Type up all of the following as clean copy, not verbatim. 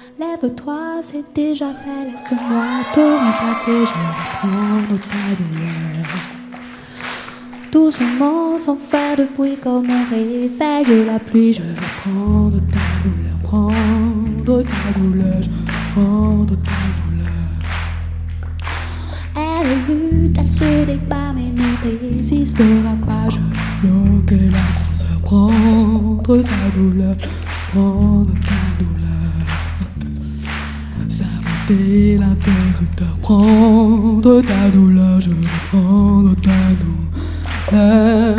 Lève-toi, c'est déjà fait, laisse-moi te remplacer, je vais prendre ta douleur. Doucement, sans faire de bruit comme un réveil la pluie, je vais prendre ta douleur, prendre ta douleur, je vais prendre ta douleur. Elle lutte, elle se débat mais ne résistera pas, je vais bloquer l'ascenseur, prendre ta douleur, prendre ta douleur. Saboter l'interrupteur, prendre ta douleur, je vais prendre ta douleur.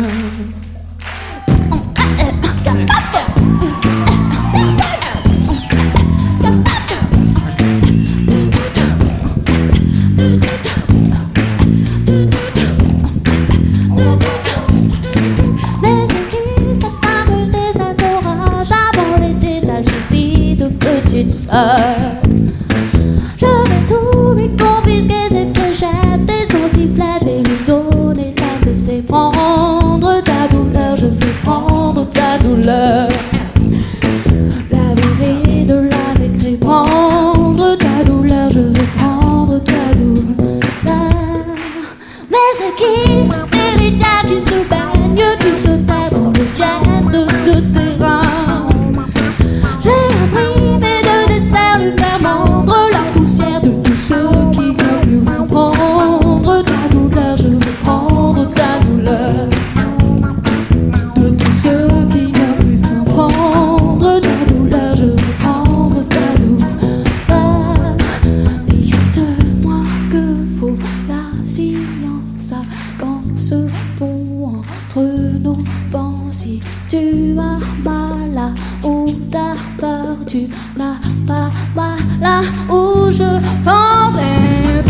Les écrits, ça t'arrange des encourages avant l'été, sale chipie de petite sœur. Je vais tout lui confisquer ses fléchettes et son sifflet, je vais lui donner la que c'est prendre ta douleur, je vais prendre ta douleur. La vérité de la récré, prendre ta douleur, je vais prendre ta douleur. Mais c'est qui cet héritier qui se baigne, qui se tait dans le jet de terrain? J'ai imprimé de dessert lui faire mordre la poussière de tous ceux qui n'ont plus rien. Prendre ta douleur, je vais prendre ta douleur. De tous ceux qui n'ont plus faim, prendre ta douleur, je vais prendre ta douleur. Dites-moi que faut la science quand ce pont entre nos pensées. Tu as mal là où t'as peur, tu n'as pas mal là où je vendrais.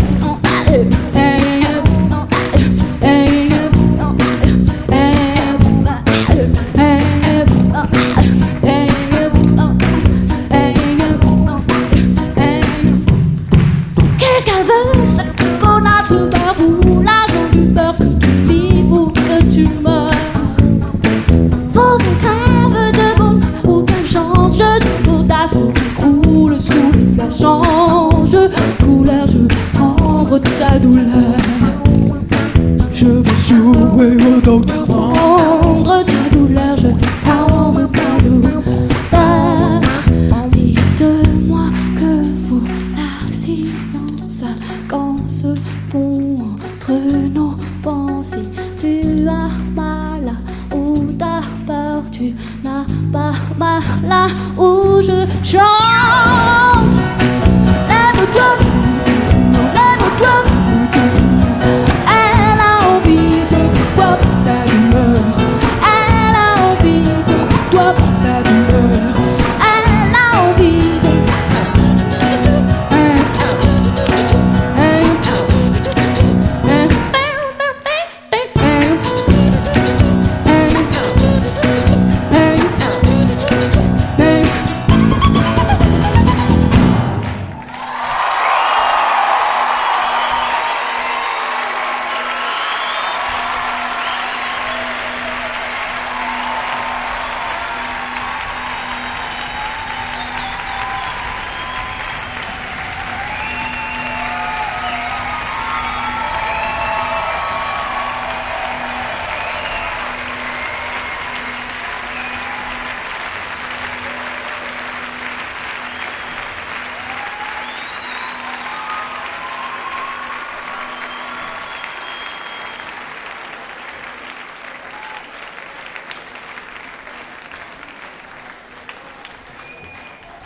Qu'est-ce qu'elle veut, cette connasse, le beurre ou l'argent du beurre, que tu vives ou que tu meurs? Faut qu'elle crève de boum ou qu'elle change d'audace, faut qu'elle croule sous les fleurs, change de couleur, je vais prendre ta douleur. Je vais jouer au docteur.